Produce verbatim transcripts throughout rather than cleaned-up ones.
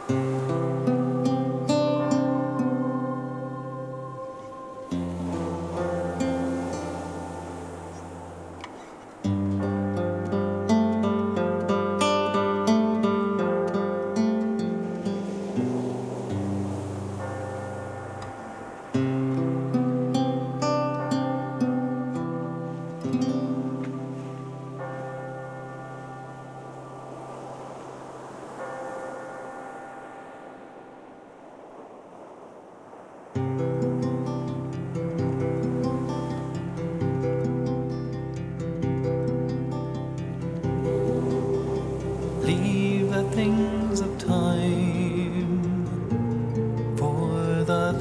Leave the things of time for the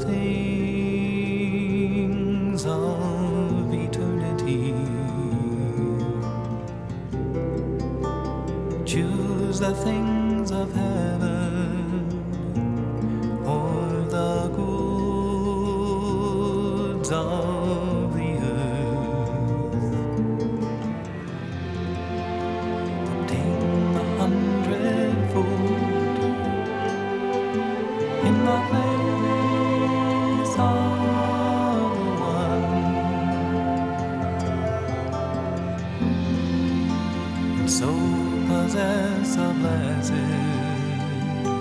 things of eternity. Choose the things of heaven or the goods of the earth. Obtain the hundredfold in the place of one, and so possess a blessed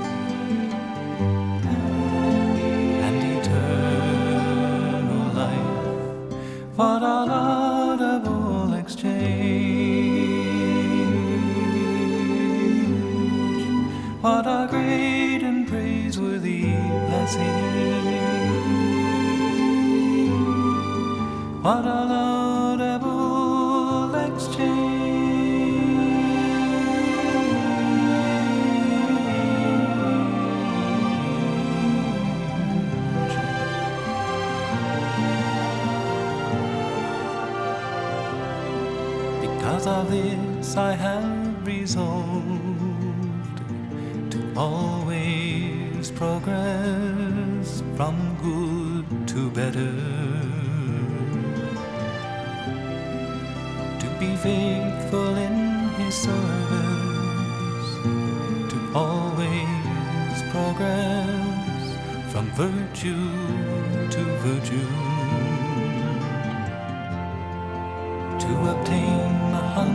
and eternal life. What a laudable exchange! What a great and praiseworthy blessing! What a laudable exchange! Because of this I have resolved to always progress from good to better, to be faithful in His service, to always progress from virtue to virtue, to obtain a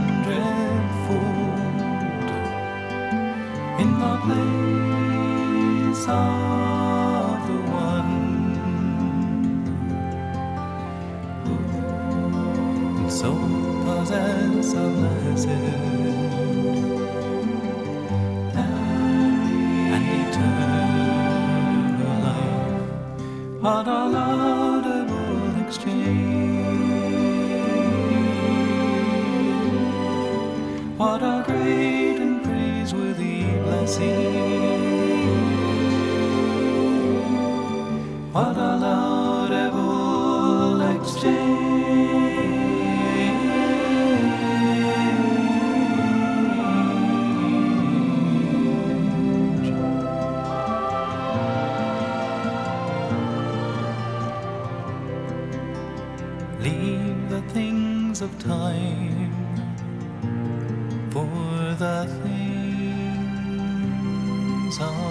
hundredfold in the place of the one, and so possess a blessed and eternal life. What a laudable exchange! What a great and praiseworthy blessing! What a laudable exchange! Leave the things of time for the things of